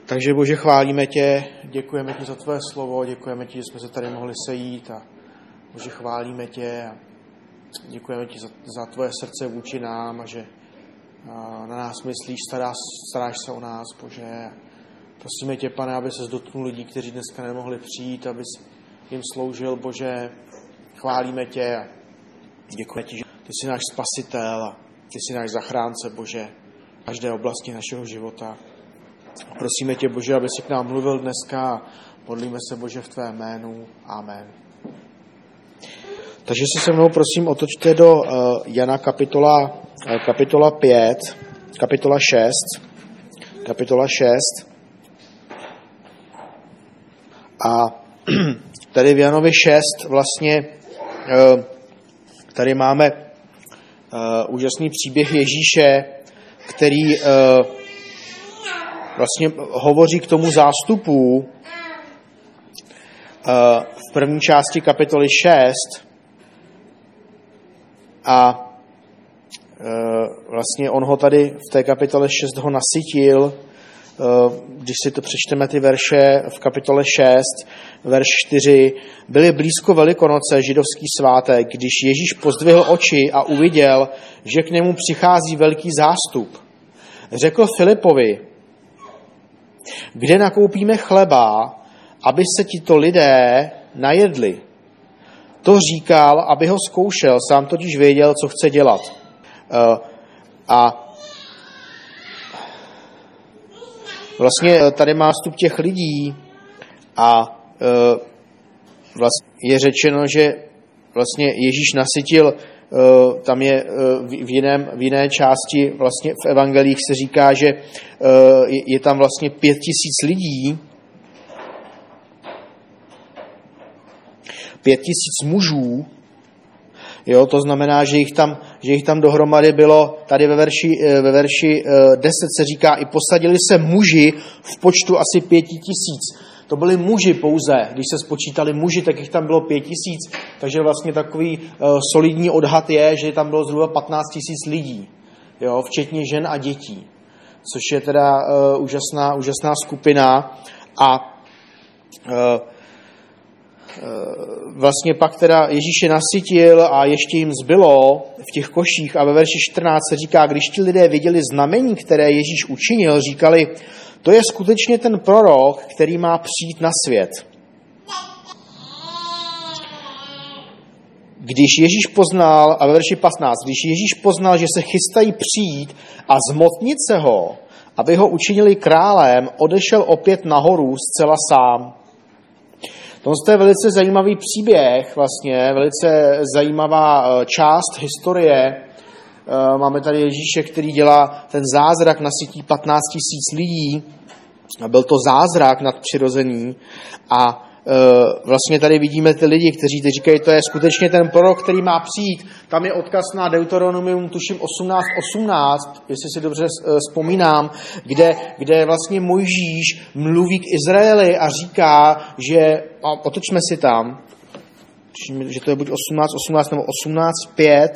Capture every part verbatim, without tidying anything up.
Takže Bože, chválíme tě, děkujeme ti za tvoje slovo, děkujeme ti, že jsme se tady mohli sejít a Bože, chválíme tě a děkujeme ti za, za tvoje srdce vůči nám a že a na nás myslíš, staráš, staráš se o nás, Bože. Prosíme tě, Pane, aby ses dotknul lidí, kteří dneska nemohli přijít, abys jim sloužil, Bože. Chválíme tě a děkujeme ti, že ty jsi náš spasitel a ty jsi náš zachránce, Bože, v každé oblasti našeho života. Prosíme tě, Bože, aby si k nám mluvil dneska a modlíme se, Bože, v tvé jménu. Amen. Takže se se mnou, prosím, otočte do uh, Jana kapitola, uh, kapitola pět, kapitola šest, kapitola šest. A tady v Janovi šest vlastně uh, tady máme uh, úžasný příběh Ježíše, který uh, vlastně hovoří k tomu zástupu uh, v první části kapitoly šest a uh, vlastně on ho tady v té kapitole šest ho nasytil. Uh, když si to přečteme ty verše v kapitole šest, verš čtyři, byly blízko Velikonoce, židovský svátek, když Ježíš pozdvihl oči a uviděl, že k němu přichází velký zástup. Řekl Filipovi: kde nakoupíme chleba, aby se tito lidé najedli? To říkal, aby ho zkoušel, sám totiž věděl, co chce dělat. Uh, a vlastně tady má vstup těch lidí a uh, vlastně je řečeno, že vlastně Ježíš nasytil. Uh, tam je uh, v, jiném, v jiné části vlastně v evangelích se říká, že uh, je, je tam vlastně pět tisíc lidí, pět tisíc mužů, jo, to znamená, že jich tam, že jich tam dohromady bylo, tady ve verši, ve verši uh, deset se říká, i posadili se muži v počtu asi pět tisíc. To byli muži pouze, když se spočítali muži, tak jich tam bylo pět tisíc, takže vlastně takový uh, solidní odhad je, že tam bylo zhruba patnáct tisíc lidí, jo, včetně žen a dětí, což je teda uh, úžasná, úžasná skupina a uh, uh, vlastně pak teda Ježíš je nasytil a ještě jim zbylo v těch koších a ve verši čtrnáct se říká, když ti lidé viděli znamení, které Ježíš učinil, říkali, to je skutečně ten prorok, který má přijít na svět. Když Ježíš poznal, a ve verši patnáct, když Ježíš poznal, že se chystají přijít a zmocnit se ho, aby ho učinili králem, odešel opět nahoru zcela sám. To je velice zajímavý příběh, vlastně, velice zajímavá část historie. Máme tady Ježíše, který dělá ten zázrak, nasytí patnáct tisíc lidí. Byl to zázrak nadpřirozený. A e, vlastně tady vidíme ty lidi, kteří ty říkají, to je skutečně ten prorok, který má přijít. Tam je odkaz na Deuteronomium, tuším osmnáct osmnáct, jestli si dobře vzpomínám, kde, kde vlastně Mojžíš mluví k Izraeli a říká, že, a otočme si tam, že to je buď osmnáct osmnáct nebo osmnáct pět,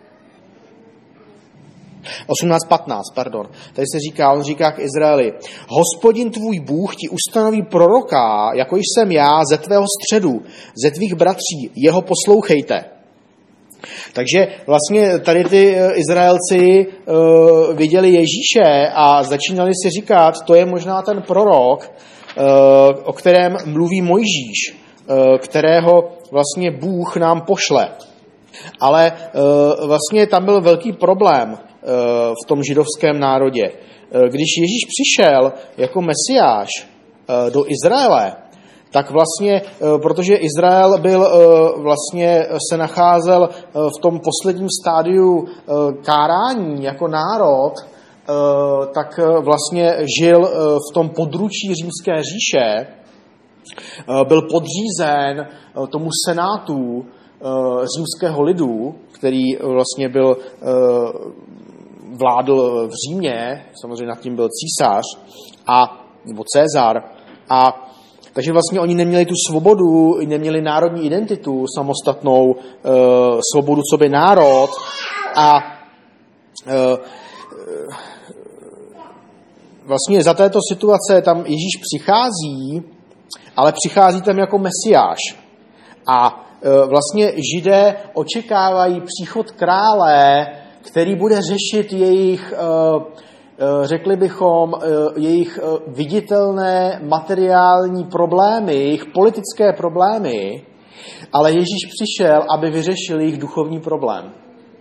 osmnáct patnáct, pardon. Tady se říká, on říká k Izraeli, Hospodin tvůj Bůh ti ustanoví proroka, jako jsem já, ze tvého středu, ze tvých bratří, jeho poslouchejte. Takže vlastně tady ty Izraelci uh, viděli Ježíše a začínali si říkat, to je možná ten prorok, uh, o kterém mluví Mojžíš, uh, kterého vlastně Bůh nám pošle. Ale uh, vlastně tam byl velký problém v tom židovském národě. Když Ježíš přišel jako Mesiáš do Izraele, tak vlastně, protože Izrael byl vlastně se nacházel v tom posledním stádiu kárání jako národ, tak vlastně žil v tom područí římské říše, byl podřízen tomu senátu římského lidu, který vlastně byl vládl v Římě, samozřejmě nad tím byl císař, a, nebo Cezar, a takže vlastně oni neměli tu svobodu, neměli národní identitu, samostatnou e, svobodu co by národ a e, vlastně za této situace tam Ježíš přichází, ale přichází tam jako mesiáš. A vlastně Židé očekávají příchod krále, který bude řešit jejich, řekli bychom, jejich viditelné materiální problémy, jejich politické problémy, ale Ježíš přišel, aby vyřešil jejich duchovní problém.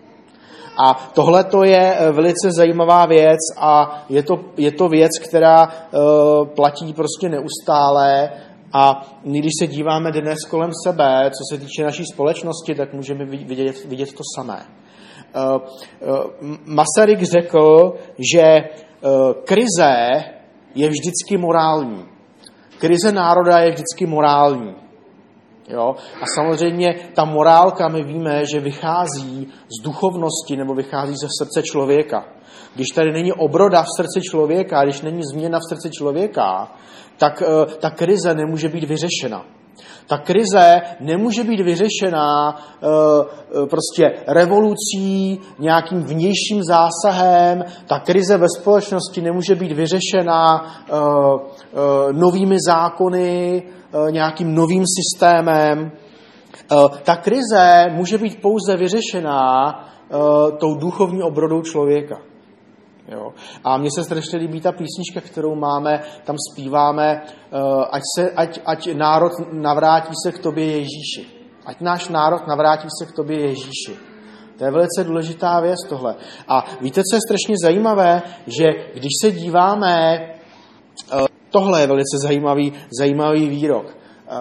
A tohle to je velice zajímavá věc a je to, je to věc, která uh, platí prostě neustále a když se díváme dnes kolem sebe, co se týče naší společnosti, tak můžeme vidět, vidět to samé. Uh, uh, Masaryk řekl, že uh, krize je vždycky morální. Krize národa je vždycky morální. Jo? A samozřejmě ta morálka, my víme, že vychází z duchovnosti nebo vychází ze srdce člověka. Když tady není obroda v srdci člověka, když není změna v srdci člověka, tak uh, ta krize nemůže být vyřešena. Ta krize nemůže být vyřešena uh, prostě revolucí, nějakým vnějším zásahem. Ta krize ve společnosti nemůže být vyřešena uh, uh, novými zákony, uh, nějakým novým systémem. Uh, ta krize může být pouze vyřešena uh, tou duchovní obrodou člověka. Jo. A mně se strašně líbí ta písnička, kterou máme, tam zpíváme, ať, se, ať, ať národ navrátí se k tobě Ježíši. Ať náš národ navrátí se k tobě Ježíši. To je velice důležitá věc tohle. A víte, co je strašně zajímavé, že když se díváme, tohle je velice zajímavý, zajímavý výrok.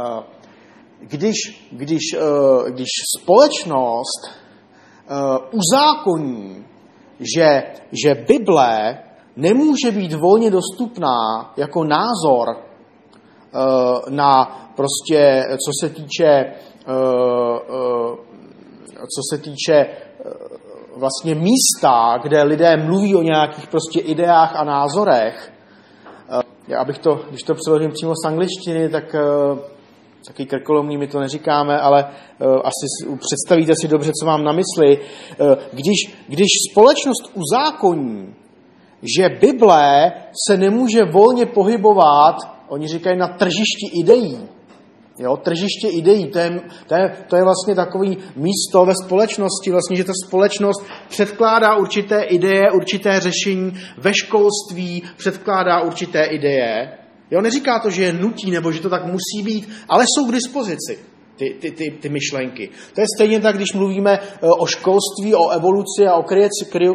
Když, když, když společnost uzákoní, Že, že Bible nemůže být volně dostupná jako názor uh, na prostě, co se týče, uh, uh, co se týče uh, vlastně místa, kde lidé mluví o nějakých prostě ideách a názorech. Uh, já bych to, když to přeložím přímo z angličtiny, tak uh, taky krkolomný, my to neříkáme, ale uh, asi představíte si dobře, co mám na mysli. Uh, když, když společnost uzákoní, že Bible se nemůže volně pohybovat, oni říkají na tržišti ideí, jo, tržiště ideí, to je, to, je, to je vlastně takový místo ve společnosti, vlastně, že ta společnost předkládá určité ideje, určité řešení ve školství, předkládá určité ideje. Jo, neříká to, že je nutí, nebo že to tak musí být, ale jsou k dispozici ty, ty, ty, ty myšlenky. To je stejně tak, když mluvíme o školství, o evoluci a o kryjec, kryju,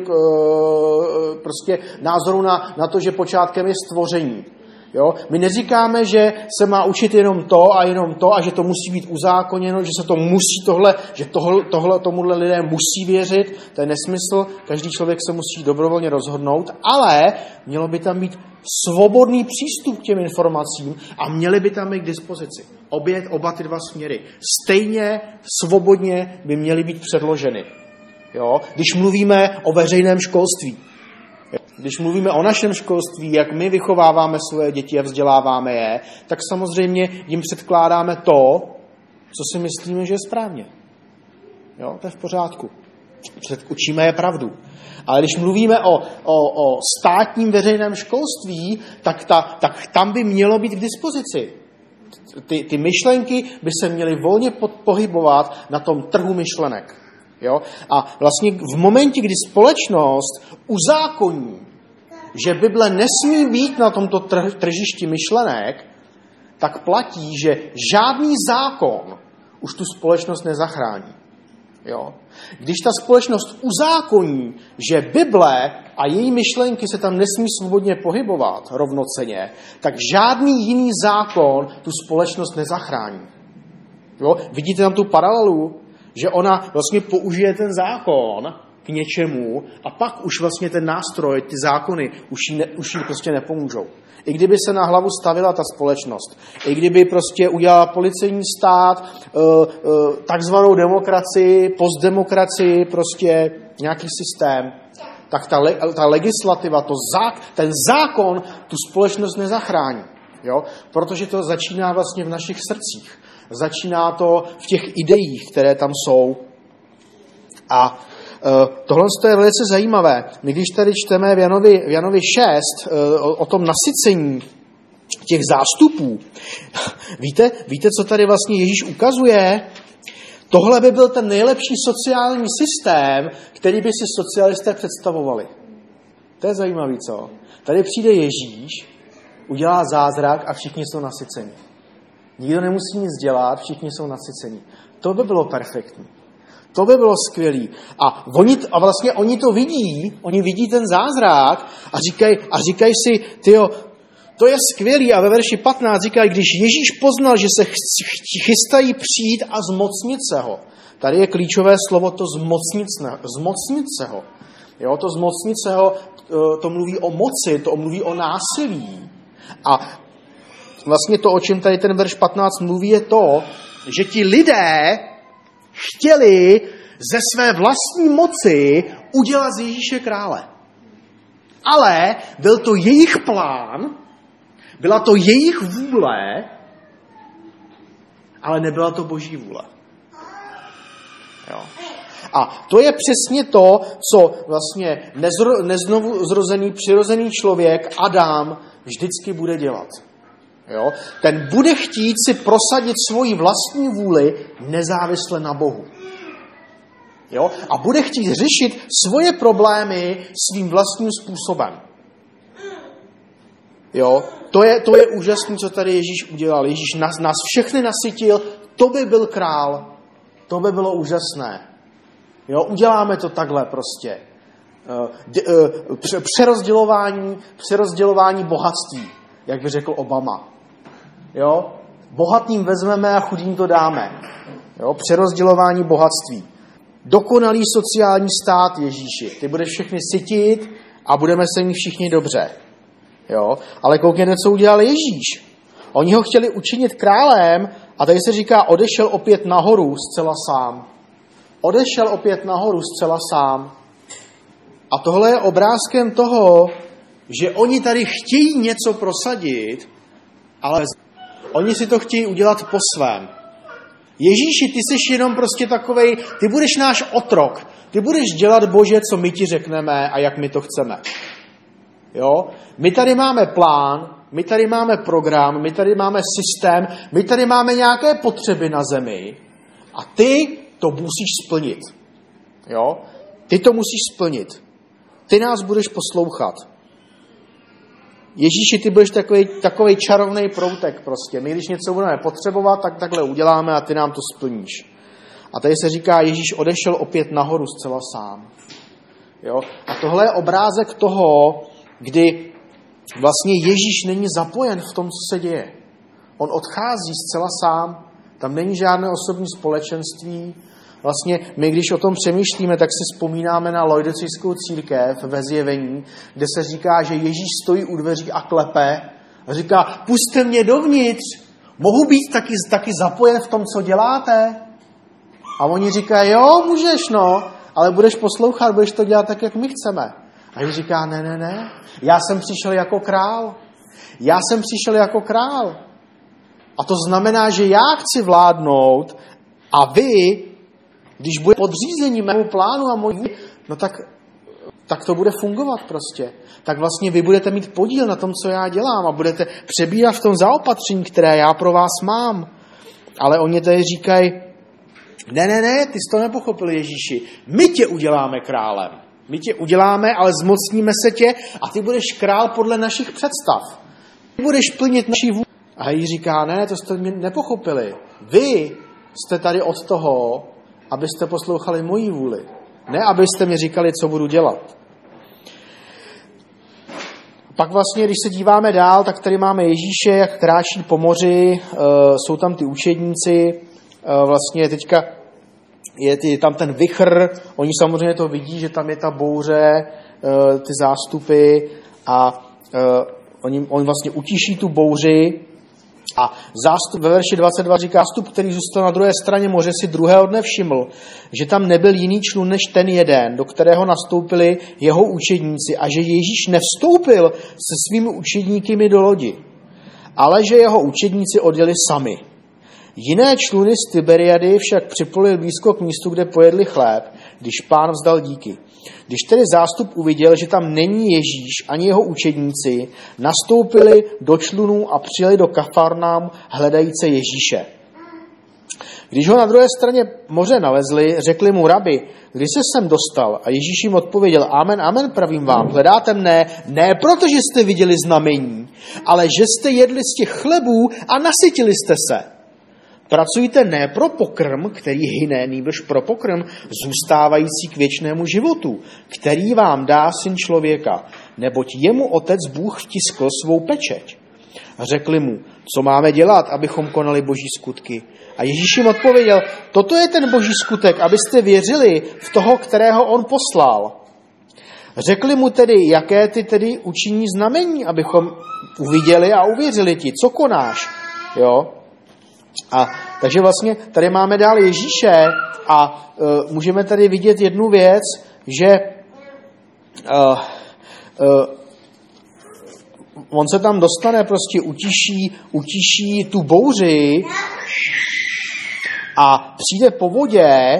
prostě názoru na, na to, že počátkem je stvoření. Jo? My neříkáme, že se má učit jenom to a jenom to a že to musí být uzákoněno, že se to musí tohle, že tohle, tohle tomuhle lidé musí věřit. To je nesmysl, každý člověk se musí dobrovolně rozhodnout, ale mělo by tam být svobodný přístup k těm informacím a měly by tam být k dispozici. Obě, oba ty dva směry. Stejně svobodně by měly být předloženy. Jo? Když mluvíme o veřejném školství, když mluvíme o našem školství, jak my vychováváme svoje děti a vzděláváme je, tak samozřejmě jim předkládáme to, co si myslíme, že je správně. Jo? To je v pořádku. Učíme je pravdu. Ale když mluvíme o, o, o státním veřejném školství, tak, ta, tak tam by mělo být k dispozici. Ty, ty myšlenky by se měly volně pohybovat na tom trhu myšlenek. Jo? A vlastně v momentě, kdy společnost uzákoní, že Bible nesmí být na tomto tržišti myšlenek, tak platí, že žádný zákon už tu společnost nezachrání. Jo? Když ta společnost uzákoní, že Bible a její myšlenky se tam nesmí svobodně pohybovat rovnocenně, tak žádný jiný zákon tu společnost nezachrání. Jo? Vidíte tam tu paralelu, že ona vlastně použije ten zákon k něčemu a pak už vlastně ten nástroj, ty zákony už jí, ne, už jí prostě nepomůžou. I kdyby se na hlavu stavila ta společnost, i kdyby prostě udělala policejní stát, takzvanou demokracii, postdemokracii, prostě nějaký systém, tak ta, ta legislativa, to zák, ten zákon tu společnost nezachrání. Jo? Protože to začíná vlastně v našich srdcích. Začíná to v těch ideích, které tam jsou. A Tohle je velice zajímavé. My když tady čteme v Janovi, v Janovi šest o, o tom nasycení těch zástupů, víte, víte, co tady vlastně Ježíš ukazuje? Tohle by byl ten nejlepší sociální systém, který by si socialisté představovali. To je zajímavý, co? Tady přijde Ježíš, udělá zázrak a všichni jsou nasyceni. Nikdo nemusí nic dělat, všichni jsou nasyceni. To by bylo perfektní. To by bylo skvělý. A, oni, a vlastně oni to vidí, oni vidí ten zázrak a říkají a říkaj si, tyjo, to je skvělý. A ve verši patnáct říkají, když Ježíš poznal, že se chystají přijít a zmocnit se ho. Tady je klíčové slovo to zmocnit, zmocnit se ho. Jo, to zmocnit se ho, to mluví o moci, to mluví o násilí. A vlastně to, o čem tady ten verš patnáct mluví, je to, že ti lidé chtěli ze své vlastní moci udělat z Ježíše krále. Ale byl to jejich plán, byla to jejich vůle, ale nebyla to Boží vůle. Jo. A to je přesně to, co vlastně nezro, neznovu zrozený, přirozený člověk, Adam, vždycky bude dělat. Jo? Ten bude chtít si prosadit svoji vlastní vůli nezávisle na Bohu. Jo? A bude chtít řešit svoje problémy svým vlastním způsobem. Jo? To je, to je úžasné, co tady Ježíš udělal. Ježíš nás, nás všechny nasytil, to by byl král. To by bylo úžasné. Jo? Uděláme to takhle prostě. Přerozdělování, přerozdělování bohatství, jak by řekl Obama. Jo? Bohatým vezmeme a chudým to dáme. Jo? Přerozdělování bohatství. Dokonalý sociální stát, Ježíši. Ty budeš všechny sytit a budeme se mít všichni dobře. Jo? Ale koukněte, co udělal Ježíš. Oni ho chtěli učinit králem a tady se říká, odešel opět nahoru zcela sám. Odešel opět nahoru zcela sám. A tohle je obrázkem toho, že oni tady chtějí něco prosadit, ale oni si to chtějí udělat po svém. Ježíši, ty jsi jenom prostě takovej, ty budeš náš otrok. Ty budeš dělat, Bože, co my ti řekneme a jak my to chceme. Jo? My tady máme plán, my tady máme program, my tady máme systém, my tady máme nějaké potřeby na zemi a ty to musíš splnit. Jo? Ty to musíš splnit. Ty nás budeš poslouchat. Ježíši, ty budeš takovej, takovej čarovný proutek prostě. My, když něco budeme potřebovat, tak takhle uděláme a ty nám to splníš. A tady se říká, Ježíš odešel opět nahoru zcela sám. Jo? A tohle je obrázek toho, kdy vlastně Ježíš není zapojen v tom, co se děje. On odchází zcela sám, tam není žádné osobní společenství. Vlastně my, když o tom přemýšlíme, tak si vzpomínáme na Laodicijskou církev ve Zjevení, kde se říká, že Ježíš stojí u dveří a klepe a říká, pusťte mě dovnitř, mohu být taky, taky zapojen v tom, co děláte? A oni říkají, jo, můžeš, no, ale budeš poslouchat, budeš to dělat tak, jak my chceme. A Ježíš říká, ne, ne, ne, já jsem přišel jako král. Já jsem přišel jako král. A to znamená, že já chci vládnout a vy, když bude podřízení mému plánu a můj, no tak, tak to bude fungovat prostě. Tak vlastně vy budete mít podíl na tom, co já dělám a budete přebírat v tom zaopatření, které já pro vás mám. Ale oni tady říkají, ne, ne, ne, ty jsi to nepochopil, Ježíši. My tě uděláme králem. My tě uděláme, ale zmocníme se tě a ty budeš král podle našich představ. Ty budeš plnit naši vůli. A Ježíš říká, ne, to jste mě nepochopili. Vy jste tady od toho, abyste poslouchali moji vůli. Ne, abyste mi říkali, co budu dělat. Pak vlastně, když se díváme dál, tak tady máme Ježíše, jak kráčí po moři, jsou tam ty učedníci, vlastně teďka je tam ten vichr, oni samozřejmě to vidí, že tam je ta bouře, ty zástupy a oni, oni vlastně utiší tu bouři. A zástup ve verši dvacet dva říká, zástup, který zůstal na druhé straně moře, si druhého dne všiml, že tam nebyl jiný člun než ten jeden, do kterého nastoupili jeho učedníci a že Ježíš nevstoupil se svými učedníky do lodi, ale že jeho učedníci odjeli sami. Jiné čluny z Tiberiady však připluli blízko k místu, kde pojedli chléb, když Pán vzdal díky. Když tedy zástup uviděl, že tam není Ježíš ani jeho učedníci, nastoupili do člunů a přijeli do Kafarnaum hledajíce Ježíše. Když ho na druhé straně moře nalezli, řekli mu: Rabi, kdy se sem dostal? A Ježíš jim odpověděl: Amen, amen, pravím vám, hledáte mne, ne protože jste viděli znamení, ale že jste jedli z těch chlebů a nasytili jste se. Pracujte ne pro pokrm, který hyne, nýbrž pro pokrm zůstávající k věčnému životu, který vám dá Syn člověka, neboť jemu Otec Bůh vtiskl svou pečeť. A řekli mu: co máme dělat, abychom konali boží skutky? A Ježíš jim odpověděl: toto je ten boží skutek, abyste věřili v toho, kterého on poslal. Řekli mu tedy: jaké ty tedy učiní znamení, abychom uviděli a uvěřili ti, co konáš? Jo? A takže vlastně tady máme dál Ježíše a uh, můžeme tady vidět jednu věc, že uh, uh, on se tam dostane, prostě utiší, utiší tu bouři a přijde po vodě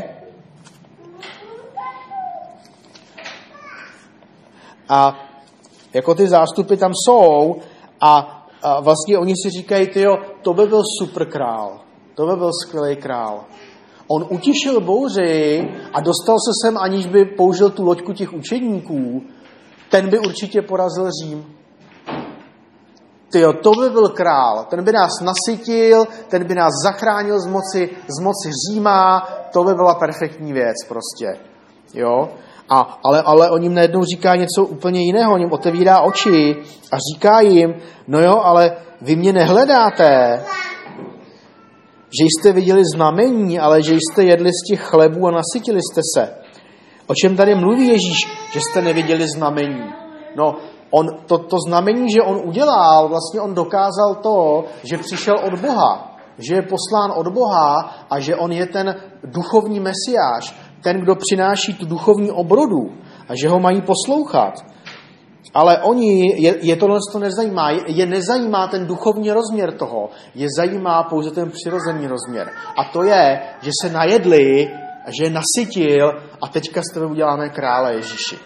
a jako ty zástupy tam jsou a, a vlastně oni si říkají: tyjo, to by byl super král, to by byl skvělý král. On utišil bouři a dostal se sem, aniž by použil tu loďku těch učedníků, ten by určitě porazil Řím. Tyjo, to by byl král, ten by nás nasytil, ten by nás zachránil z moci, z moci Říma, to by byla perfektní věc prostě. Jo? A, ale, ale on jim najednou říká něco úplně jiného, on jim otevírá oči a říká jim: no jo, ale vy mě nehledáte, že jste viděli znamení, ale že jste jedli z těch chlebů a nasytili jste se. O čem tady mluví Ježíš, že jste neviděli znamení? No, on, to, to znamení, že on udělal, vlastně on dokázal to, že přišel od Boha, že je poslán od Boha a že on je ten duchovní mesiáš, ten, kdo přináší tu duchovní obrodu a že ho mají poslouchat. Ale oni, je, je tohle to nezajímá, je, je nezajímá ten duchovní rozměr toho, je zajímá pouze ten přirozený rozměr. A to je, že se najedli a že je nasytil a teďka z tebe uděláme krále Ježíši.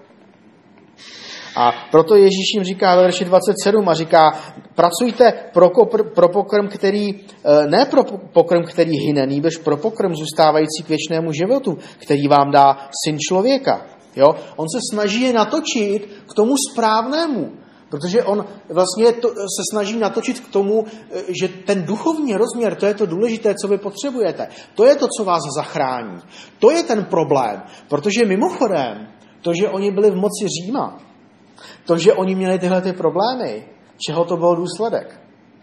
A proto Ježíš jim říká ve verši dvacet sedm a říká: pracujte pro, kopr, pro pokrm, který, ne pro pokrm, který hyne, nýbrž pro pokrm zůstávající k věčnému životu, který vám dá Syn člověka. Jo? On se snaží je natočit k tomu správnému, protože on vlastně to, se snaží natočit k tomu, že ten duchovní rozměr, to je to důležité, co vy potřebujete. To je to, co vás zachrání. To je ten problém, protože mimochodem, to, že oni byli v moci Říma, to, že oni měli tyhle ty problémy, čeho to byl důsledek?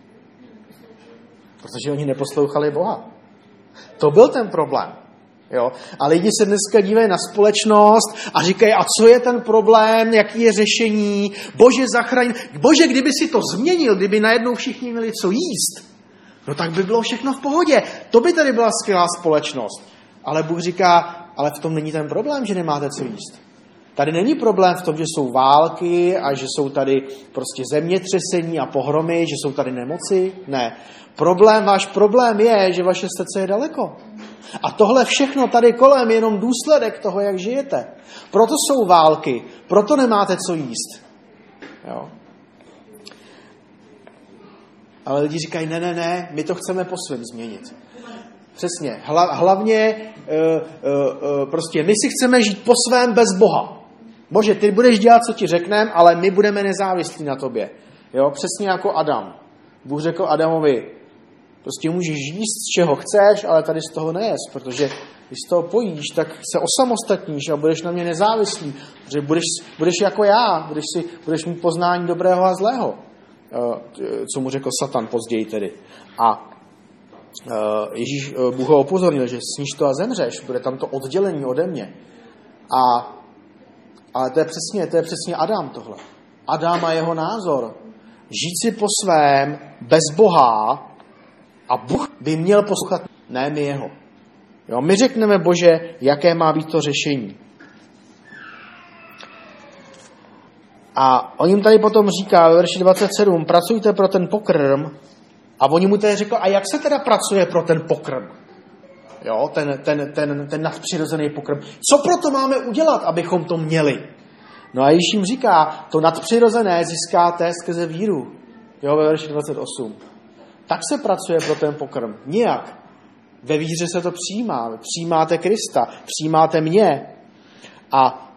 Protože oni neposlouchali Boha. To byl ten problém. Jo? A lidi se dneska dívají na společnost a říkají: a co je ten problém, jaký je řešení, Bože zachraň, Bože, kdyby si to změnil, kdyby najednou všichni měli co jíst, no tak by bylo všechno v pohodě. To by tady byla skvělá společnost. Ale Bůh říká: ale v tom není ten problém, že nemáte co jíst. Tady není problém v tom, že jsou války a že jsou tady prostě zemětřesení a pohromy, že jsou tady nemoci. Ne. Problém, váš problém je, že vaše srdce je daleko. A tohle všechno tady kolem je jenom důsledek toho, jak žijete. Proto jsou války, proto nemáte co jíst. Jo. Ale lidi říkají: ne, ne, ne, my to chceme po svém změnit. Přesně. Hla, hlavně uh, uh, uh, prostě my si chceme žít po svém bez Boha. Bože, ty budeš dělat, co ti řekneme, ale my budeme nezávislí na tobě. Jo, přesně jako Adam. Bůh řekl Adamovi: prostě můžeš jíst, z čeho chceš, ale tady z toho nejest, protože když z toho pojíš, tak se osamostatníš a budeš na mě nezávislý, protože budeš, budeš jako já, budeš, si, budeš mít poznání dobrého a zlého, co mu řekl Satan později tedy. A Ježíš, Bůh ho upozornil, že sníš to a zemřeš, bude tam to oddělení ode mě. A Ale to je přesně, to je přesně Adam tohle. Adam a jeho názor. Žít si po svém, bez Boha, a Bůh by měl poslouchat, ne my jeho. Jo, my řekneme, Bože, jaké má být to řešení. A on jim tady potom říká ve verši dvacet sedm: pracujte pro ten pokrm, A oni mu tedy řekl, a jak se teda pracuje pro ten pokrm? Jo, ten, ten, ten, ten nadpřirozený pokrm. Co proto máme udělat, abychom to měli? No a Ježíš jim říká, to nadpřirozené získáte skrze víru. Jo, ve verši dvacet osm. Tak se pracuje pro ten pokrm. Nijak. Ve víře se to přijímá. Přijímáte Krista, přijímáte mě. A,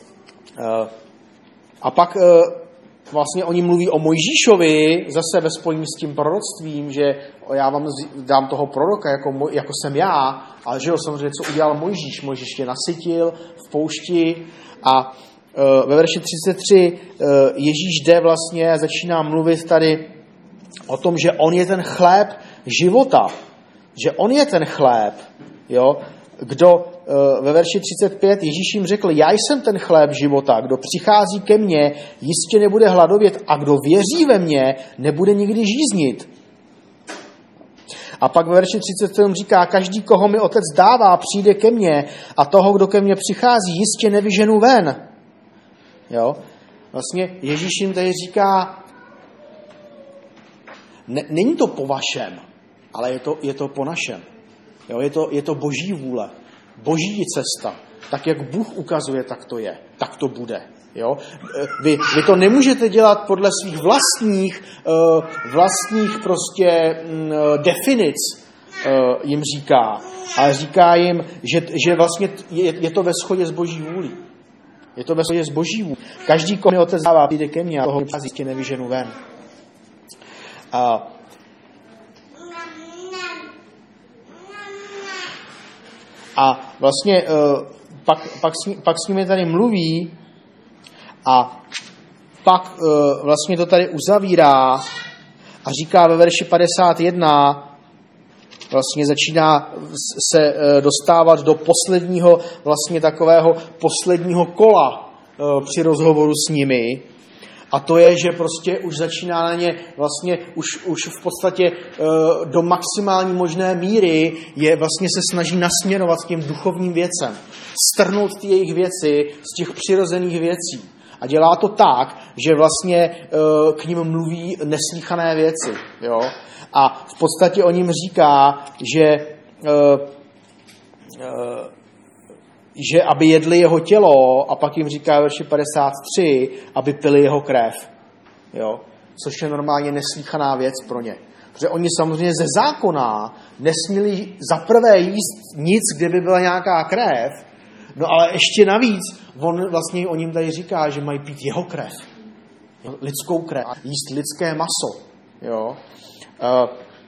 a pak vlastně oni mluví o Mojžíšovi, zase ve spojení s tím proroctvím, že já vám dám toho proroka, jako, jako jsem já, ale že jo, samozřejmě, co udělal Mojžíš. Mojžíš je nasytil v poušti a ve verši třicet tři Ježíš jde vlastně a začíná mluvit tady o tom, že on je ten chléb života. Že on je ten chléb. Jo? Kdo ve verši třicet pět Ježíš jim řekl, já jsem ten chléb života, kdo přichází ke mně, jistě nebude hladovět a kdo věří ve mě, nebude nikdy žíznit. A pak ve verši třicet sedm říká, každý, koho mi otec dává, přijde ke mně a toho, kdo ke mně přichází, jistě nevyženu ven. Jo? Vlastně Ježíš jim tady říká, ne, není to po vašem, ale je to, je to po našem. Jo? Je to, je to boží vůle, boží cesta. Tak, jak Bůh ukazuje, tak to je, tak to bude. Jo? Vy, vy to nemůžete dělat podle svých vlastních, uh, vlastních prostě um, definic, uh, jim říká. Ale říká jim, že, že vlastně je, je to ve shodě s boží vůlí. Je to ve shodě s boží vůlí. Každý, koho mi otec dává, přijde ke mně a toho jistě nevyženu ven. A A vlastně uh, pak, pak, s, pak s nimi tady mluví a pak uh, vlastně to tady uzavírá a říká ve verši padesát jedna, vlastně začíná se uh, dostávat do posledního, vlastně takového posledního kola uh, při rozhovoru s nimi. A to je, že prostě už začíná na ně vlastně už, už v podstatě e, do maximální možné míry je vlastně se snaží nasměrovat k těm duchovním věcem. Strhnout ty jejich věci z těch přirozených věcí. A dělá to tak, že vlastně e, k ním mluví neslýchané věci. Jo? A v podstatě o ním říká, že e, e, že aby jedli jeho tělo, a pak jim říká verši padesát tři, aby pili jeho krev. Jo? Což je normálně neslýchaná věc pro ně. Protože oni samozřejmě ze zákona nesměli za prvé jíst nic, kde by byla nějaká krev, no ale ještě navíc, on vlastně o ním tady říká, že mají pít jeho krev. Jo? Lidskou krev. Jíst lidské maso. Jo? A,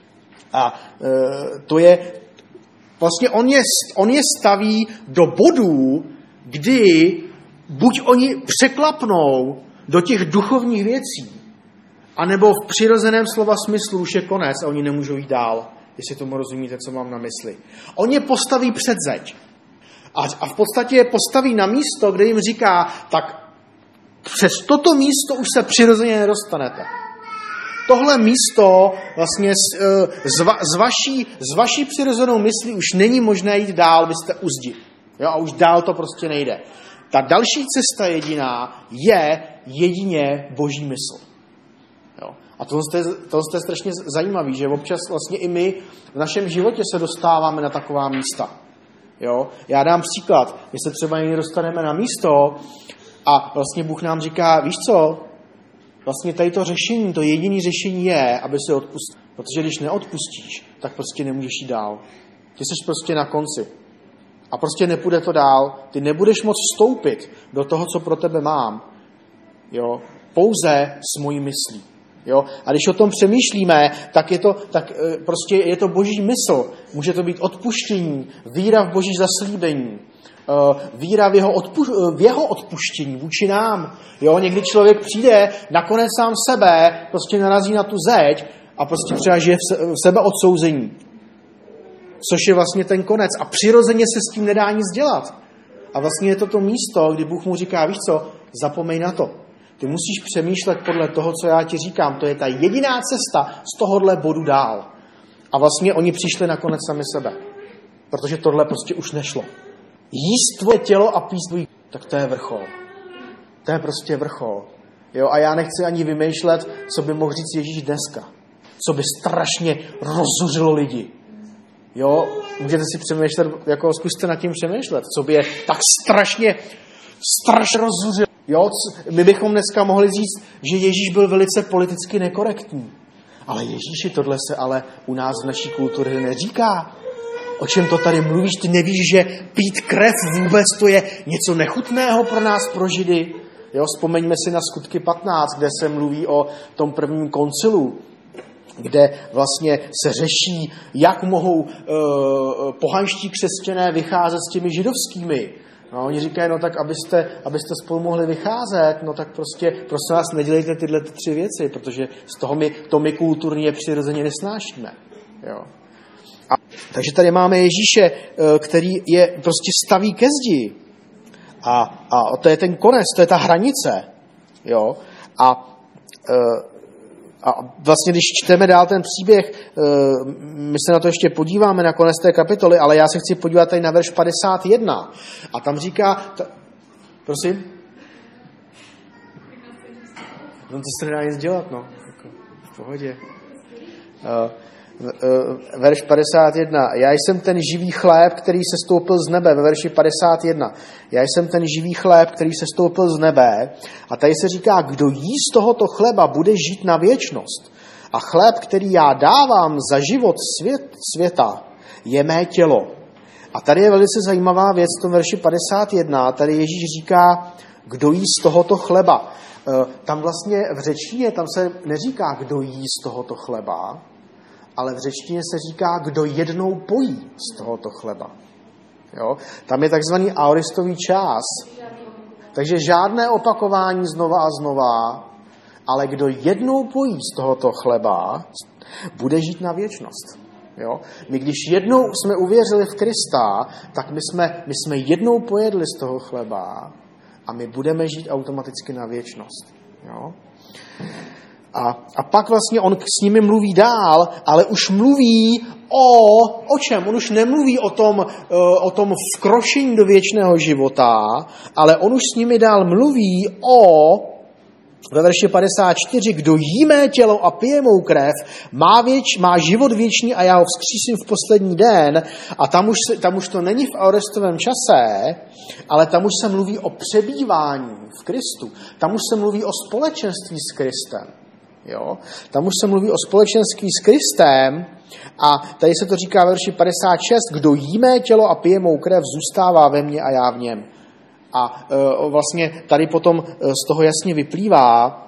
a to je... Vlastně on je, on je staví do bodů, kdy buď oni překlapnou do těch duchovních věcí, anebo v přirozeném slova smyslu už je konec a oni nemůžou jít dál, jestli tomu rozumíte, co mám na mysli. On je postaví před zeď. A, a v podstatě je postaví na místo, kde jim říká, tak přes toto místo už se přirozeně nedostanete. Tohle místo vlastně z, z, va, z, vaší, z vaší přirozenou myslí už není možné jít dál, vy jste u zdi. Jo, a už dál to prostě nejde. Ta další cesta jediná je jedině boží mysl. Jo. A to je, to je strašně zajímavé, že občas vlastně i my v našem životě se dostáváme na taková místa. Jo. Já dám příklad. My se třeba někdy dostaneme na místo a vlastně Bůh nám říká, víš co, vlastně tady to řešení, to jediné řešení je, aby si odpustil. Protože když neodpustíš, tak prostě nemůžeš jít dál. Ty jsi prostě na konci. A prostě nepůjde to dál. Ty nebudeš moct vstoupit do toho, co pro tebe mám. Jo? Pouze s mojí myslí. Jo? A když o tom přemýšlíme, tak je to, tak prostě je to boží mysl. Může to být odpuštění, víra v boží zaslíbení. Víra v jeho, odpu- v jeho odpuštění vůči nám. Jo, někdy člověk přijde, nakonec sám sebe, prostě narazí na tu zeď a prostě třeba žije v sebe odsouzení. Což je vlastně ten konec. A přirozeně se s tím nedá nic dělat. A vlastně je to to místo, kdy Bůh mu říká, víš co, zapomeň na to. Ty musíš přemýšlet podle toho, co já ti říkám. To je ta jediná cesta z tohohle bodu dál. A vlastně oni přišli nakonec sami sebe. Protože tohle prostě už nešlo. Jíst tvoje tělo a pít tvůj, tak to je vrchol. To je prostě vrchol. Jo, a já nechci ani vymýšlet, co by mohl říct Ježíš dneska. co by strašně rozzuřilo lidi. Jo, můžete si přemýšlet, jako zkuste nad tím přemýšlet, co by je tak strašně, strašně rozzuřilo. Jo, my bychom dneska mohli říct, že Ježíš byl velice politicky nekorektní. Ale Ježíši, tohle se ale u nás v naší kultuře neříká. O čem to tady mluvíš? Ty nevíš, že pít krev vůbec to je něco nechutného pro nás, pro Židy? Jo, vzpomeňme si na Skutky patnáct, kde se mluví o tom prvním koncilu, kde vlastně se řeší, jak mohou uh, pohanští křesťané vycházet s těmi židovskými. No, oni říkají, no tak abyste, abyste spolu mohli vycházet, no tak prostě prosím vás nedělejte tyhle tři věci, protože z toho my, to my kulturně přirozeně nesnášíme. Jo. A, takže tady máme Ježíše, který je prostě staví ke zdi. A, a to je ten konec, to je ta hranice. Jo. A, a vlastně, když čteme dál ten příběh, my se na to ještě podíváme na konec té kapitoly, ale já se chci podívat tady na verš padesát jedna. A tam říká... Ta, prosím? No to se nedá nic dělat, no. Jako, v pohodě. Uh, verš padesát jedna. Já jsem ten živý chléb, který se stoupil z nebe. Ve verši padesát jedna. Já jsem ten živý chléb, který se stoupil z nebe. A tady se říká, kdo jí z tohoto chleba, bude žít na věčnost. A chléb, který já dávám za život svět, světa, je mé tělo. A tady je velice zajímavá věc v tom verši padesát jedna. Tady Ježíš říká, kdo jí z tohoto chleba. Tam vlastně v řečtině, tam se neříká, kdo jí z tohoto chleba, ale v řečtině se říká, kdo jednou pojí z tohoto chleba. Jo? Tam je takzvaný aoristový čas. Takže žádné opakování znova a znova, ale kdo jednou pojí z tohoto chleba, bude žít na věčnost. Jo? My když jednou jsme uvěřili v Krista, tak my jsme, my jsme jednou pojedli z toho chleba a my budeme žít automaticky na věčnost. Jo? A, a pak vlastně on s nimi mluví dál, ale už mluví o, o čem? On už nemluví o tom, o tom vkročení do věčného života, ale on už s nimi dál mluví o, ve verši padesát čtyři, kdo jí mé tělo a pije mou krev, má, věč, má život věčný a já ho vzkřísím v poslední den. A tam už, tam už to není v aoristovém čase, ale tam už se mluví o přebývání v Kristu. Tam už se mluví o společenství s Kristem. Jo? Tam už se mluví o společenství s Kristem a tady se to říká ve verši padesát šest, kdo jí mé tělo a pije mou krev, zůstává ve mně a já v něm. A e, vlastně tady potom z toho jasně vyplývá,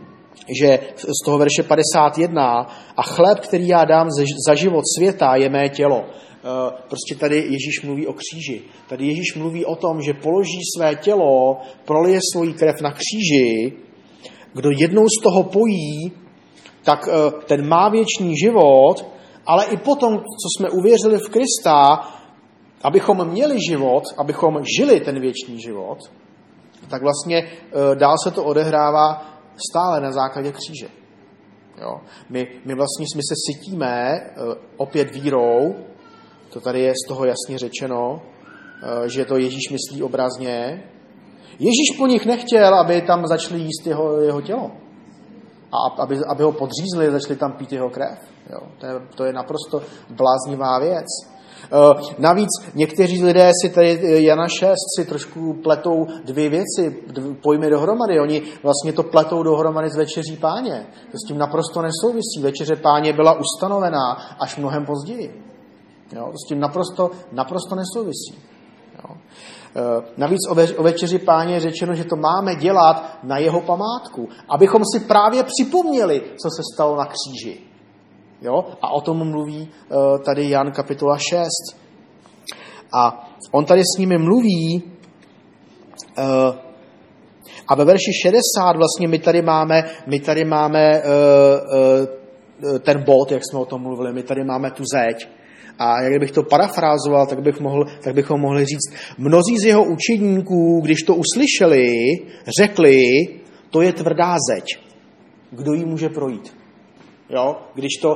že z toho verše padesát jedna a chléb, který já dám za život světa, je mé tělo. E, prostě tady Ježíš mluví o kříži. Tady Ježíš mluví o tom, že položí své tělo, prolije svoji krev na kříži. Kdo jednou z toho pojí, tak e, ten má věčný život, ale i potom, co jsme uvěřili v Krista, abychom měli život, abychom žili ten věčný život, tak vlastně e, dál se to odehrává stále na základě kříže. Jo? My, my vlastně my se sytíme e, opět vírou, to tady je z toho jasně řečeno, e, že to Ježíš myslí obrazně. Ježíš po nich nechtěl, aby tam začali jíst jeho, jeho tělo. A aby, aby ho podřízli a začali tam pít jeho krev. Jo? To, je, to je naprosto bláznivá věc. Uh, navíc někteří lidé si tady Jana šest si trošku pletou dvě věci, dvě pojmy dohromady. Oni vlastně to pletou dohromady s večeří Páně. To s tím naprosto nesouvisí. Večeře Páně byla ustanovená až mnohem později. Jo? To s tím naprosto, naprosto nesouvisí. Jo? Uh, navíc o, ve, o večeři Páně je řečeno, že to máme dělat na jeho památku, abychom si právě připomněli, co se stalo na kříži. Jo? A o tom mluví uh, tady Jan kapitola šest. A on tady s nimi mluví uh, a ve verši šedesát vlastně my tady máme, my tady máme uh, uh, ten bod, jak jsme o tom mluvili, my tady máme tu zeď. A jak bych to parafrázoval, tak, bych mohl, tak bychom mohli říct, mnozí z jeho učedníků, když to uslyšeli, řekli, to je tvrdá zeď. Kdo jí může projít? Jo? Když, to,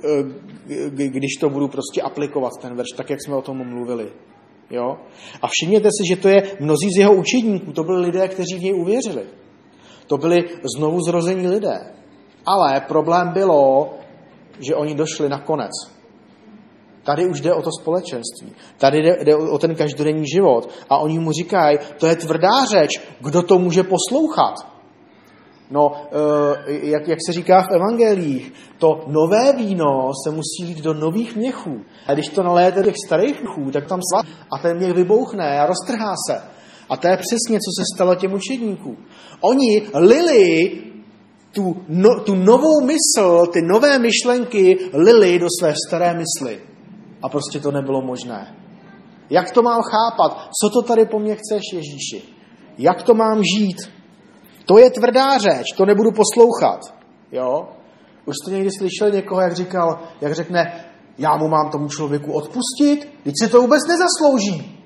když to budu prostě aplikovat, ten verš, tak jak jsme o tom mluvili. Jo? A všimněte si, že to je mnozí z jeho učedníků, to byli lidé, kteří v něj uvěřili. To byli znovu zrození lidé. Ale problém bylo, že oni došli na konec. Tady už jde o to společenství. Tady jde, jde o ten každodenní život. A oni mu říkají, to je tvrdá řeč, kdo to může poslouchat? No, jak, jak se říká v evangelích, to nové víno se musí lít do nových měchů. A když to naléjete do těch starých měchů, tak tam sva a ten měch vybouchne a roztrhá se. A to je přesně, co se stalo těm učedníkům. Oni lili tu, no, tu novou mysl, ty nové myšlenky lili do své staré mysli. A prostě to nebylo možné. Jak to mám chápat? Co to tady po mně chceš, Ježíši? Jak to mám žít? To je tvrdá řeč, to nebudu poslouchat. Jo? Už jste někdy slyšel někoho, jak říkal, jak řekne, já mu mám tomu člověku odpustit, když si to vůbec nezaslouží.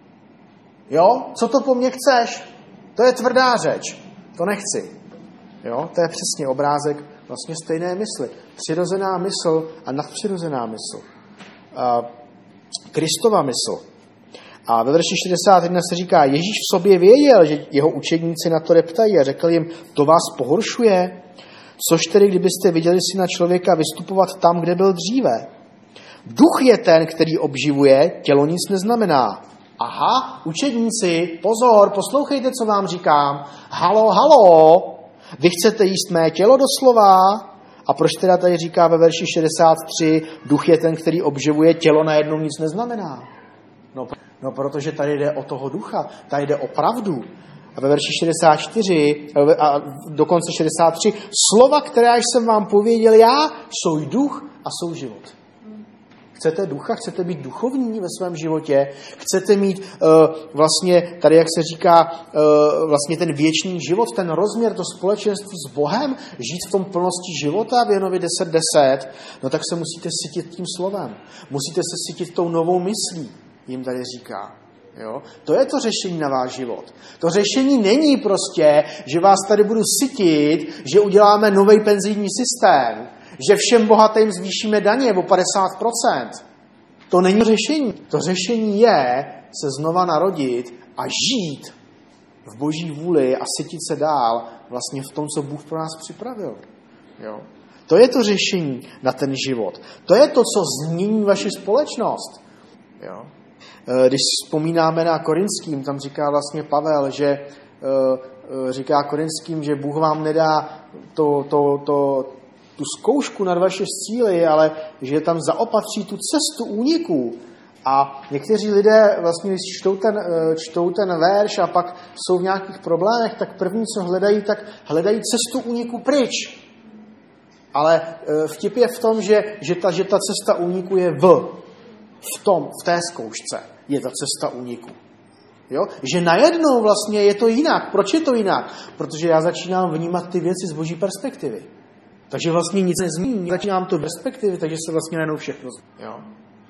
Jo? Co to po mně chceš? To je tvrdá řeč. To nechci. Jo? To je přesně obrázek vlastně stejné mysli. Přirozená mysl a nadpřirozená mysl. Uh, Kristova mysl. A ve verši šedesát jedna se říká, Ježíš v sobě věděl, že jeho učedníci na to reptají a řekl jim, to vás pohoršuje? Což tedy, kdybyste viděli Syna člověka vystupovat tam, kde byl dříve? Duch je ten, který obživuje, tělo nic neznamená. Aha, učedníci, pozor, poslouchejte, co vám říkám. Halo, halo, vy chcete jíst mé tělo doslova? A proč teda tady říká ve verši šedesát tři, duch je ten, který obživuje, tělo najednou nic neznamená? No, no, protože tady jde o toho ducha, tady jde o pravdu. A ve verši šedesát čtyři a dokonce šedesát tři, slova, která jsem vám pověděl já, jsou duch a jsou život. Chcete ducha, chcete být duchovní ve svém životě, chcete mít uh, vlastně, tady jak se říká, uh, vlastně ten věčný život, ten rozměr, to společenství s Bohem, žít v tom plnosti života v Janovi deset deset, no tak se musíte sytit tím slovem. Musíte se sytit tou novou myslí, jim tady říká. Jo? To je to řešení na váš život. To řešení není prostě, že vás tady budu sytit, že uděláme nový penzijní systém, že všem bohatým zvýšíme daně o padesát procent. To není řešení. To řešení je se znova narodit a žít v Boží vůli a sytit se dál vlastně v tom, co Bůh pro nás připravil. Jo? To je to řešení na ten život. To je to, co změní vaši společnost. Jo? Když vzpomínáme na Korinským, tam říká vlastně Pavel, že říká Korinským, že Bůh vám nedá to, to, to, tu zkoušku nad vaše síly, ale že tam zaopatří tu cestu úniku. A někteří lidé vlastně, když čtou ten, čtou ten verš a pak jsou v nějakých problémech, tak první, co hledají, tak hledají cestu úniku pryč. Ale vtip je v tom, že, že, ta, že ta cesta úniku je v, v tom, v té zkoušce je ta cesta úniku. Jo? Že najednou vlastně je to jinak. Proč je to jinak? Protože já začínám vnímat ty věci z Boží perspektivy. Takže vlastně nic nezmění. Začínám to v perspektivy, takže se vlastně najednou všechno změní. Jo?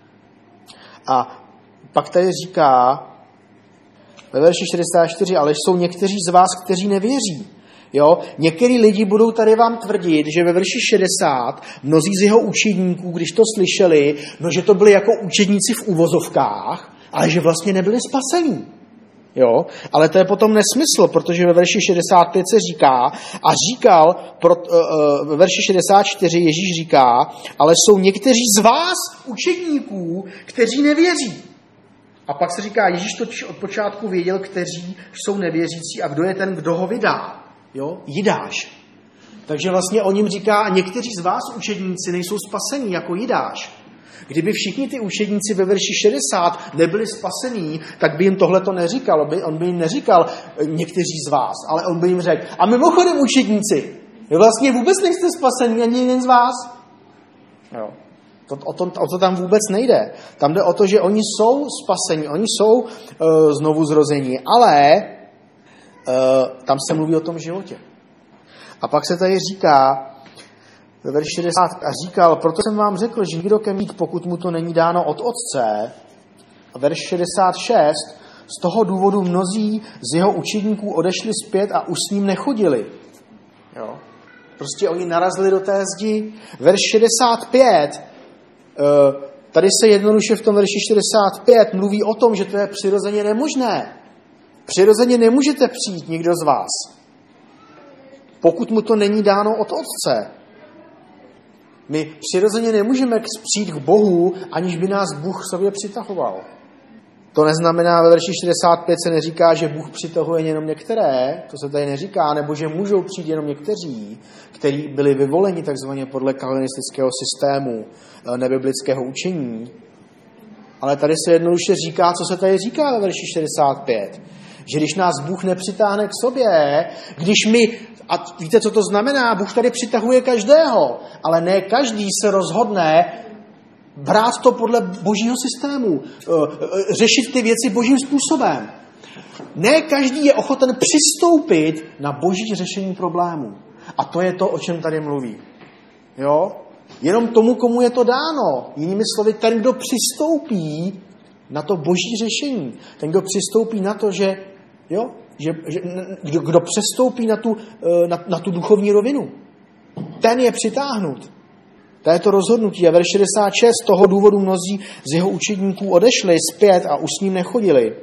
A pak tady říká ve verši šedesát čtyři, ale jsou někteří z vás, kteří nevěří. Jo? Některý lidi budou tady vám tvrdit, že ve verši šedesát mnozí z jeho učedníků, když to slyšeli, no, že to byli jako učedníci v uvozovkách, ale že vlastně nebyli spasení. Jo? Ale to je potom nesmysl, protože ve verši šedesát pět se říká, a říkal, pro, uh, ve verši šedesát čtyři Ježíš říká, ale jsou někteří z vás, učedníků, kteří nevěří. A pak se říká, Ježíš totiž od počátku věděl, kteří jsou nevěřící a kdo je ten, kdo ho vydá. Jo? Jidáš. Takže vlastně on jim říká, a někteří z vás, učedníci, nejsou spasení jako Jidáš. Kdyby všichni ty učedníci ve verši šedesát nebyli spasení, tak by jim tohle to neříkal. On by jim neříkal někteří z vás, ale on by jim řekl, a mimochodem učedníci, vy vlastně vůbec nejste spasení, ani jeden z vás. Jo. To, o, to, o to tam vůbec nejde. Tam jde o to, že oni jsou spasení, oni jsou uh, znovu zrození, ale uh, tam se mluví o tom životě. A pak se tady říká, ve verši šedesát a říkal, proto jsem vám řekl, že nikdo ke mít, pokud mu to není dáno od Otce. A verš šedesát šest, z toho důvodu mnozí z jeho učedníků odešli zpět a už s ním nechodili. Jo? Prostě oni narazili do té zdi. Verš šedesát pět, tady se jednoduše v tom verši šedesát pět mluví o tom, že to je přirozeně nemožné. Přirozeně nemůžete přijít nikdo z vás, pokud mu to není dáno od Otce. My přirozeně nemůžeme přijít k Bohu, aniž by nás Bůh k sobě přitahoval. To neznamená, ve verši šedesát pět se neříká, že Bůh přitahuje jenom některé, to se tady neříká, nebo že můžou přijít jenom někteří, kteří byli vyvoleni takzvaně podle kalvinistického systému nebiblického učení. Ale tady se jednoduše říká, co se tady říká ve verši šedesát pět. Že když nás Bůh nepřitáhne k sobě, když my, a víte, co to znamená, Bůh tady přitahuje každého, ale ne každý se rozhodne brát to podle božího systému, řešit ty věci božím způsobem. Ne každý je ochoten přistoupit na boží řešení problémů. A to je to, o čem tady mluví. Jo? Jenom tomu, komu je to dáno. Jinými slovy, ten, kdo přistoupí na to boží řešení, ten, kdo přistoupí na to, že, jo, že, že kdo, kdo přestoupí na tu, na, na tu duchovní rovinu, ten je přitáhnut. To je to rozhodnutí. A verš šedesát šest, z toho důvodu mnozí z jeho učedníků odešli zpět a už s ním nechodili.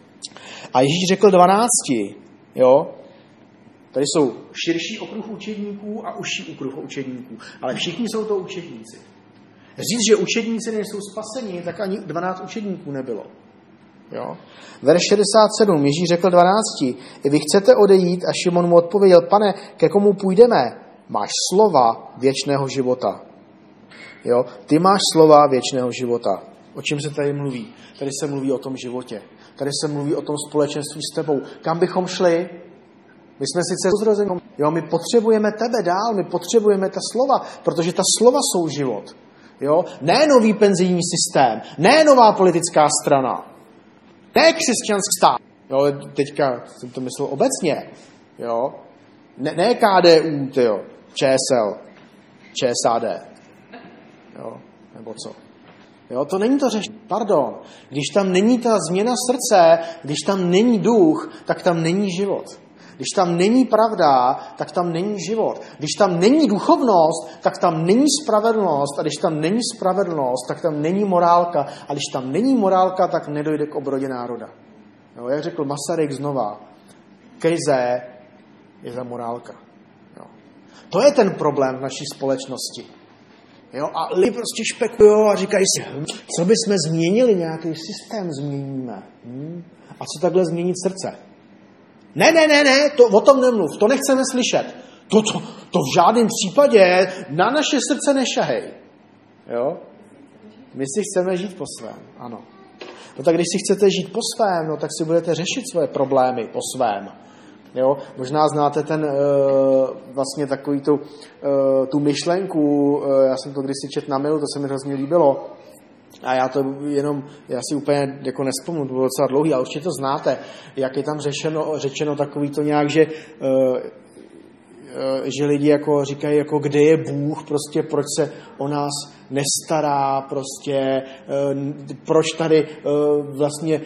A Ježíš řekl dvanácti, jo, tady jsou širší okruh učedníků a užší okruh učedníků, ale všichni jsou to učedníci. Říct, že učedníci nejsou spaseni, tak ani dvanáct učedníků nebylo. Jo? Verš šedesát sedm, Ježíš řekl dvanácti, i vy chcete odejít, a Šimon mu odpověděl, pane, ke komu půjdeme? Máš slova věčného života. Jo? Ty máš slova věčného života. O čem se tady mluví? Tady se mluví o tom životě. Tady se mluví o tom společenství s tebou. Kam bychom šli? My jsme sice zrození. Jo, my potřebujeme tebe dál, my potřebujeme ta slova, protože ta slova jsou život. Jo? Ne nový penzijní systém, ne nová politická strana, ne křesťanský stát. Jo, teďka jsem to myslel obecně. Jo? Ne, ne K D U, tyjo, Č S L, Č S A D. Jo? Nebo co? Jo, to není to řešení. Pardon. Když tam není ta změna srdce, když tam není duch, tak tam není život. Když tam není pravda, tak tam není život. Když tam není duchovnost, tak tam není spravedlnost. A když tam není spravedlnost, tak tam není morálka. A když tam není morálka, tak nedojde k obrodě národa. Jo, jak řekl Masaryk znova, krize je za morálka. Jo. To je ten problém v naší společnosti. Jo, a lidi prostě špekujou a říkají si, hm, co bychom změnili, nějaký systém změníme. Hm? A co takhle změnit srdce? Ne, ne, ne, ne, to, o tom nemluv, to nechceme slyšet. To, to, to v žádném případě na naše srdce nešahej. Jo? My si chceme žít po svém, ano. No tak když si chcete žít po svém, no tak si budete řešit svoje problémy po svém. Jo? Možná znáte ten uh, vlastně takový tu, uh, tu myšlenku, uh, já jsem to kdysi četl na mailu, to se mi hrozně líbilo. A já to jenom, já si úplně jako nespomnu, to bylo docela dlouhý, ale určitě to znáte, jak je tam řečeno, řečeno takový to nějak, že, uh, že lidi jako říkají, jako kde je Bůh, prostě proč se o nás nestará, prostě proč tady vlastně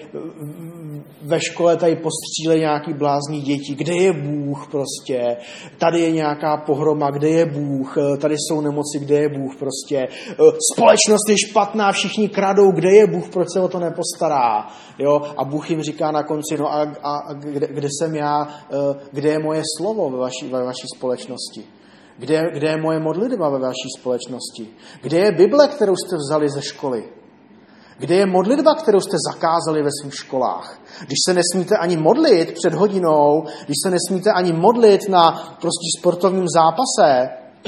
ve škole tady postřílej nějaký blázní děti, kde je Bůh prostě, tady je nějaká pohroma, kde je Bůh, tady jsou nemoci, kde je Bůh prostě, společnost je špatná, všichni kradou, kde je Bůh, proč se o to nepostará, jo, a Bůh jim říká na konci, no a, a, a kde, kde jsem já, kde je moje slovo ve vaší, ve vaší společnosti. Kde, kde je moje modlitba ve vaší společnosti? Kde je Bible, kterou jste vzali ze školy? Kde je modlitba, kterou jste zakázali ve svých školách? Když se nesmíte ani modlit před hodinou, když se nesmíte ani modlit na prostě sportovním zápase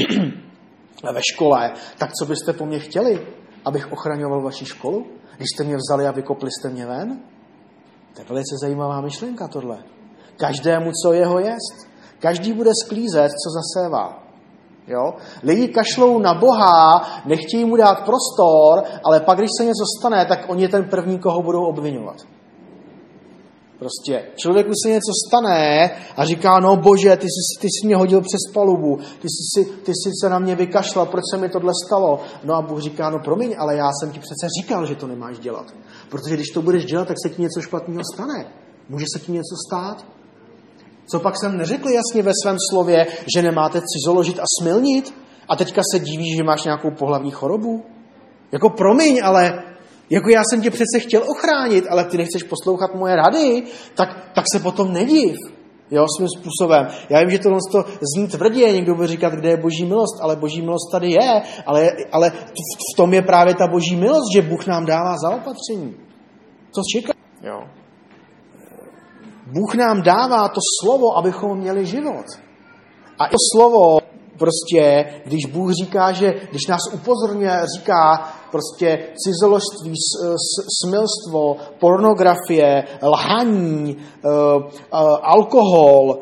ve škole, tak co byste po mně chtěli? Abych ochraňoval vaši školu? Když jste mě vzali a vykopli jste mě ven? To je velice zajímavá myšlenka tohle. Každému, co jeho jest. Každý bude sklízet, co zasévá. Jo? Lidi kašlou na Boha, nechtějí mu dát prostor, ale pak, když se něco stane, tak oni je ten první, koho budou obvinovat. Prostě člověku se něco stane a říká, no bože, ty jsi, ty jsi mě hodil přes palubu, ty jsi, ty jsi se na mě vykašlal, proč se mi tohle stalo? No a Bůh říká, no promiň, ale já jsem ti přece říkal, že to nemáš dělat. Protože když to budeš dělat, tak se ti něco špatného stane. Může se ti něco stát? Co pak jsem neřekl jasně ve svém slově, že nemáte cizoložit a smilnit? A teďka se divíš, že máš nějakou pohlavní chorobu? Jako promiň, ale jako já jsem tě přece chtěl ochránit, ale ty nechceš poslouchat moje rady, tak, tak se potom nediv. Jo, svým způsobem. Já vím, že tohle to zní tvrdě, někdo bude říkat, kde je boží milost, ale boží milost tady je, ale, ale v tom je právě ta boží milost, že Bůh nám dává zaopatření. Co čeká? Jo. Bůh nám dává to slovo, abychom měli život. A to slovo prostě, když Bůh říká, že když nás upozorňuje, říká prostě cizoložství, smilstvo, pornografie, lhaní, alkohol,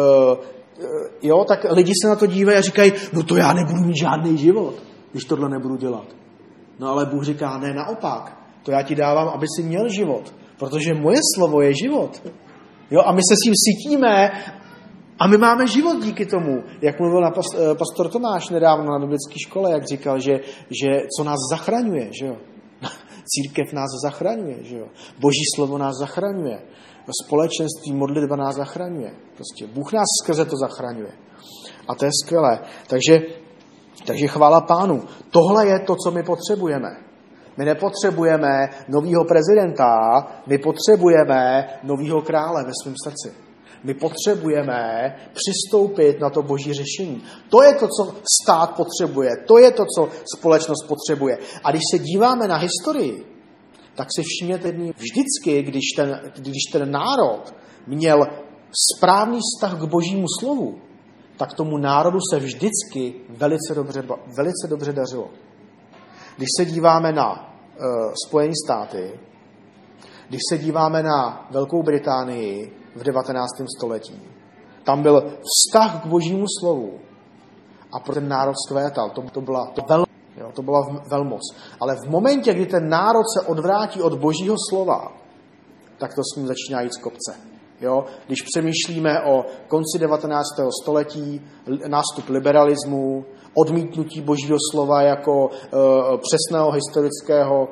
jo, tak lidi se na to dívají a říkají, no to já nebudu mít žádný život, když tohle nebudu dělat. No ale Bůh říká, ne, naopak, to já ti dávám, aby si měl život, protože moje slovo je život. Jo, a my se s tím cítíme a my máme život díky tomu. Jak mluvil na pastor Tomáš nedávno na biblické škole, jak říkal, že, že co nás zachraňuje, že jo. Církev nás zachraňuje, že jo. Boží slovo nás zachraňuje. Společenství, modlitba nás zachraňuje. Prostě Bůh nás skrze to zachraňuje. A to je skvělé. Takže, takže chvála Pánu. Tohle je to, co my potřebujeme. My nepotřebujeme novýho prezidenta, my potřebujeme novýho krále ve svém srdci. My potřebujeme přistoupit na to boží řešení. To je to, co stát potřebuje. To je to, co společnost potřebuje. A když se díváme na historii, tak si všimněte, vždycky, když ten, když ten národ měl správný vztah k božímu slovu, tak tomu národu se vždycky velice dobře, velice dobře dařilo. Když se díváme na uh, Spojené státy, když se díváme na Velkou Británii v devatenáctém století, tam byl vztah k božímu slovu a pro ten národ zkvétal. To, to byla, to vel, jo, to byla velmoc. Ale v momentě, kdy ten národ se odvrátí od božího slova, tak to s ním začíná jít z kopce. Jo? Když přemýšlíme o konci devatenáctého století, nástup liberalismu, odmítnutí božího slova jako uh, přesného historického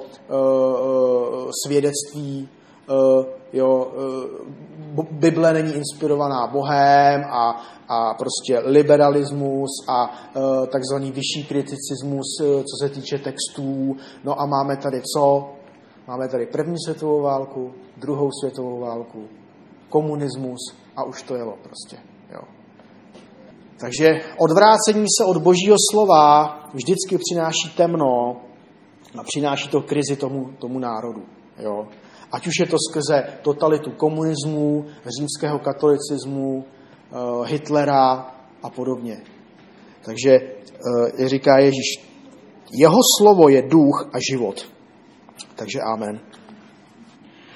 uh, svědectví, uh, jo, uh, Bible není inspirovaná Bohem a, a prostě liberalismus a uh, takzvaný vyšší kriticismus, uh, co se týče textů. No a máme tady co? Máme tady první světovou válku, druhou světovou válku, komunismus a už to jelo prostě. Jo. Takže odvrácení se od božího slova vždycky přináší temno a přináší to krizi tomu, tomu národu. Jo. Ať už je to skrze totalitu komunismu, římského katolicismu, Hitlera a podobně. Takže je říká Ježíš, jeho slovo je duch a život. Takže amen.